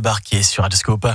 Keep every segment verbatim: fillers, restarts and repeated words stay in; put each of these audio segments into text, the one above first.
débarquer sur Radioscope.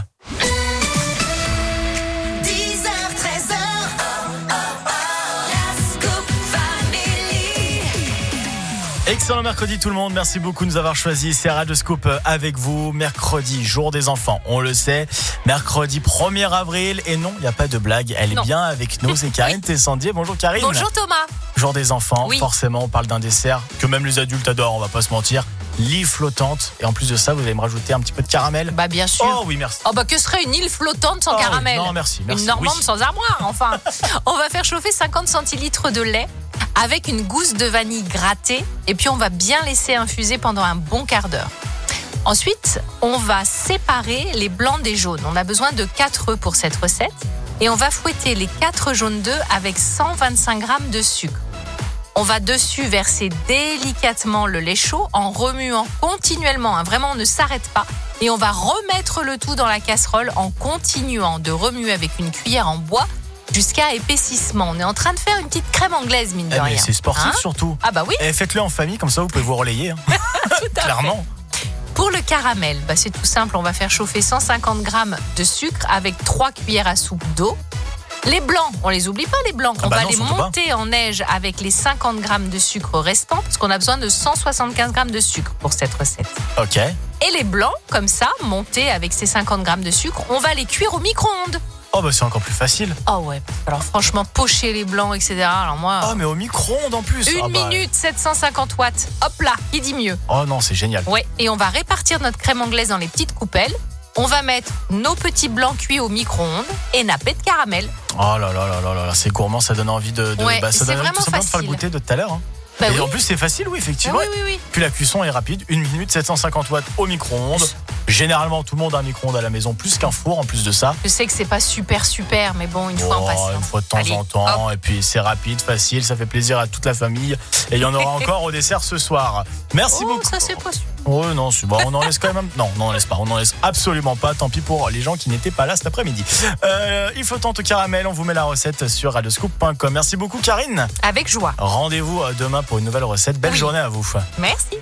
Excellent mercredi tout le monde, merci beaucoup de nous avoir choisi. C'est Radioscope avec vous. Mercredi, jour des enfants, on le sait. Mercredi premier avril. Et non, il n'y a pas de blague, elle non. est bien avec nous. C'est Karine Tessandier. Bonjour Karine. Bonjour Thomas. Jour des enfants, oui. Forcément on parle d'un dessert que même les adultes adorent, on va pas se mentir. L'île flottante. Et en plus de ça, vous allez me rajouter un petit peu de caramel. Bah bien sûr. Oh oui, merci. Oh bah que serait une île flottante sans oh, caramel? Non, merci, merci. Une Normande oui. sans armoire, enfin. On va faire chauffer cinquante centilitres de lait avec une gousse de vanille grattée. Et puis on va bien laisser infuser pendant un bon quart d'heure. Ensuite, on va séparer les blancs des jaunes. On a besoin de quatre œufs pour cette recette. Et on va fouetter les quatre jaunes d'œufs avec cent vingt-cinq grammes de sucre. On va dessus verser délicatement le lait chaud en remuant continuellement. Hein, vraiment, on ne s'arrête pas. Et on va remettre le tout dans la casserole en continuant de remuer avec une cuillère en bois jusqu'à épaississement. On est en train de faire une petite crème anglaise, mine de Eh rien. mais c'est sportif Hein surtout. Ah bah oui. Et faites-le en famille, comme ça vous pouvez vous relayer. Hein. Tout à Clairement. fait. Pour le caramel, bah c'est tout simple. On va faire chauffer cent cinquante grammes de sucre avec trois cuillères à soupe d'eau. Les blancs, on les oublie pas les blancs. Ah on bah va non, les monter pas. En neige avec les cinquante grammes de sucre restants parce qu'on a besoin de cent soixante-quinze grammes de sucre pour cette recette. Ok. Et les blancs, comme ça, montés avec ces cinquante grammes de sucre, on va les cuire au micro-ondes. Oh bah c'est encore plus facile. Oh ouais, alors franchement, pocher les blancs, et cetera. Alors moi... Oh mais au micro-ondes en plus. Une ah bah... minute, sept cent cinquante watts. Hop là, qui dit mieux? Oh non, c'est génial. Ouais, et on va répartir notre crème anglaise dans les petites coupelles. On va mettre nos petits blancs cuits au micro-ondes et napper de caramel. Oh là là là là là, c'est gourmand, ça donne envie de, de ouais, bah, ça c'est donne envie vraiment tout simplement de faire le facile. goûter de tout à l'heure. Hein. Bah et oui. en plus c'est facile, oui effectivement. Ah oui, oui, oui. Puis la cuisson est rapide, une minute, sept cent cinquante watts au micro-ondes. Généralement tout le monde a un micro-ondes à la maison, plus qu'un four en plus de ça. Je sais que c'est pas super super, mais bon, une oh, fois en passant. Une fois de temps Allez, en temps, hop. et puis c'est rapide, facile, ça fait plaisir à toute la famille. Et il y en aura encore au dessert ce soir. Merci oh, beaucoup. Ça c'est pas sûr. Oh non, c'est bon, on en laisse quand même. Non, on en laisse pas, on en laisse absolument pas. Tant pis pour les gens qui n'étaient pas là cet après-midi. Euh, il faut tenter au caramel, on vous met la recette sur radioscoop point com. Merci beaucoup Karine. Avec joie. Rendez-vous demain pour une nouvelle recette. Belle oui. journée à vous. Merci.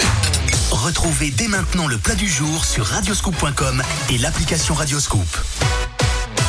Retrouvez dès maintenant le plat du jour sur radioscoop point com et l'application Radioscoop.